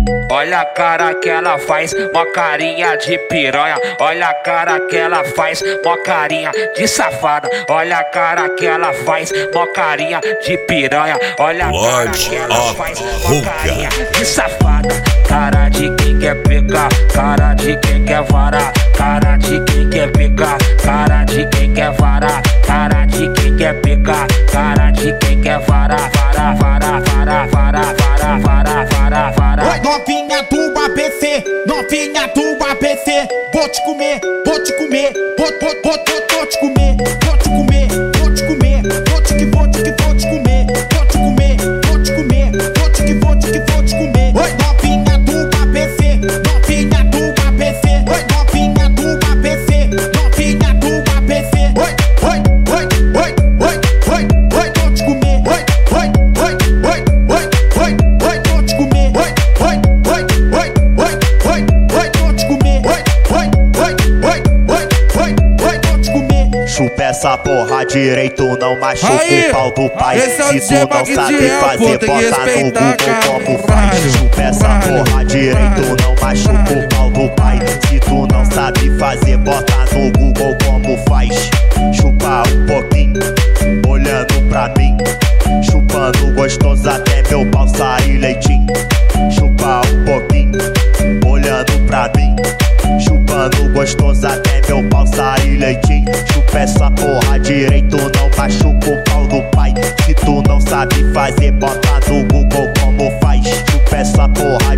Olha a cara que ela faz, mó carinha de piranha. Olha a cara que ela faz, mó carinha de safada. Olha a cara que ela faz, mó carinha de piranha. Olha a cara que ela faz, mó carinha de safada. Cara de quem quer pegar, cara de quem quer varar. Cara de quem quer pegar, cara de quem quer varar. Cara de quem quer pegar, cara de quem quer varar. Varar, varar, varar, varar, varar, varar, varar, varar. Oi, novinha do ABC, novinha do ABC. Vou te comer, vou te comer, vou te comer, vou te comer, vou te comer, vou te comer, vou te comer, vou te comer, vou te comer, vou te comer. Oi, novinha do ABC, novinha do ABC. Oi, novinha do ABC, novinha do ABC. Oi, oi, oi, oi, oi, oi, oi, vou te comer. Oi, oi, oi, oi, oi, oi, oi, vou te comer. Oi, oi, oi, oi, oi, oi, oi, vou te comer. Oi, oi, oi, oi, oi, oi, oi, vou te comer. Chupa essa porra direito, não machuca o pau do pai. Se tu não sabe fazer, bota no Google como faz. Chupa essa porra direito, não machuca o pau do pai. Se tu não sabe fazer, bota no Google como faz. Chupa um pouquinho, olhando pra mim. Chupando gostoso até meu pau sair leitinho. Chupa um pouquinho, olhando pra mim. Chupando gostoso até meu pau sair leitinho. Chupa essa porra direito, não machuca o pau do pai. Se tu não sabe fazer, bota no Google como faz. Chupa essa porra